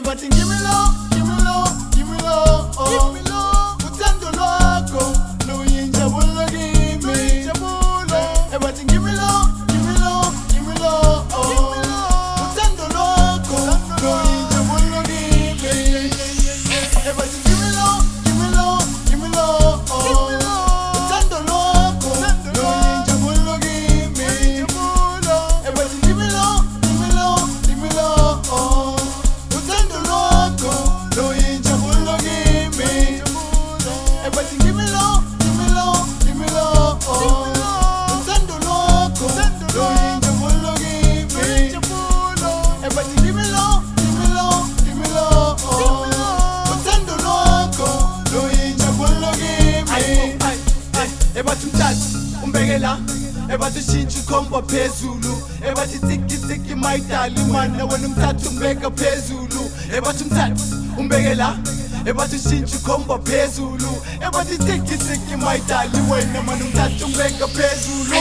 everything give me low, give me low, give me low, give me low. Utando lwakho luyinjabulo kimi, everything give me low, give me low, give me low, utando lwakho luyinjabulo kimi, everything give me low, give me low, give me low, utando lwakho luyinjabulo kimi, everything give me low, give me low, give me low, utando lwakho luyinjabulo kimi, everything give me low, give me low, give me low, utando lwakho luyinjabulo kimi, everything give me low, give me low, give me low, utando lwakho luyinjabulo kimi. Ebathi mthathu umbekela, ebathi shintsha ukhomba phezulu, ebathi tiki tiki my darling man, wena umthathu umbeka phezulu, ebathi mthathu umbekela, ebathi shintsha ukhomba phezulu, ebathi tiki tiki my darling wena man umthathu umbeka phezulu,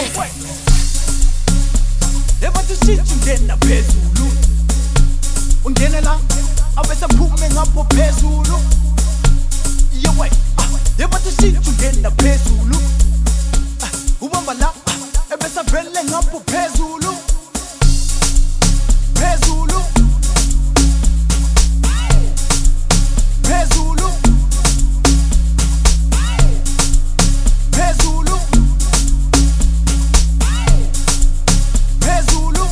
ebathi shintsha ungena phezulu, ungena la abese phume ngapho phezulu, yewe ebathi shintsha ungena phezulu, ubamba la ebese vele ngapho phezulu, phezulu, phezulu, phezulu, phezulu.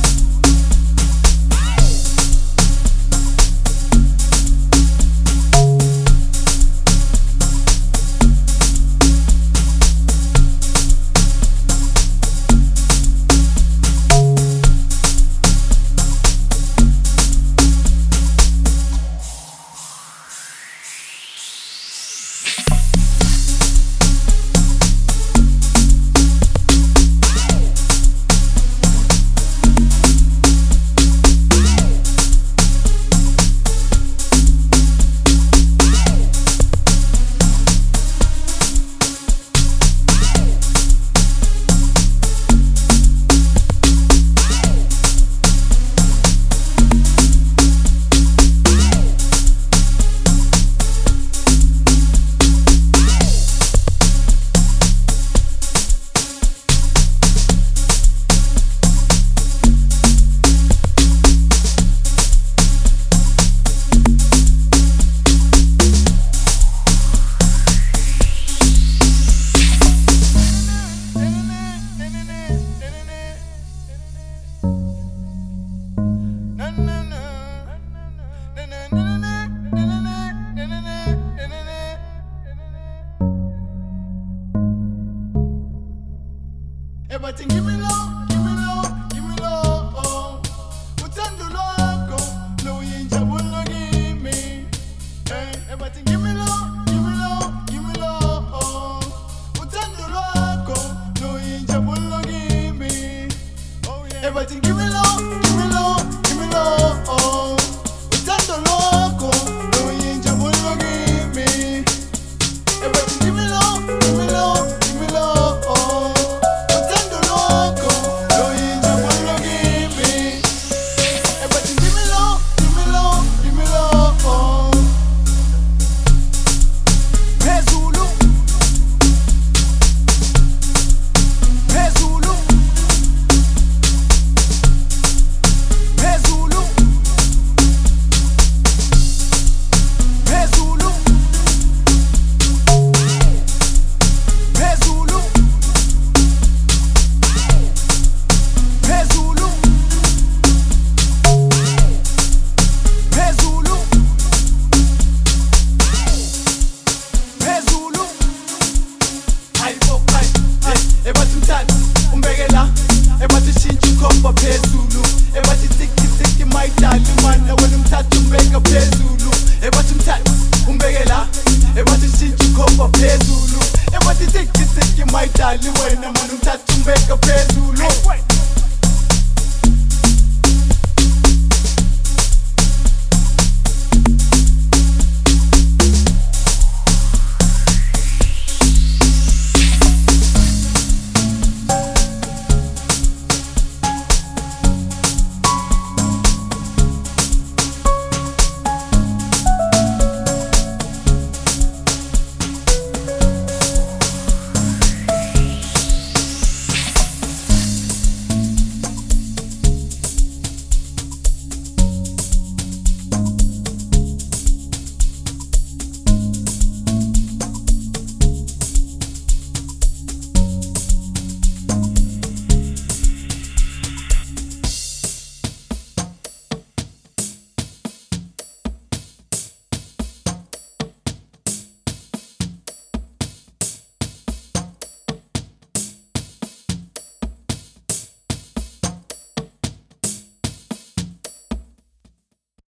Everything give me low, give me low, give me low, utando lwakho luyinjabulo kimi, everything give me low, give me low, give me low, utando lwakho luyinjabulo kimi, everything give me low.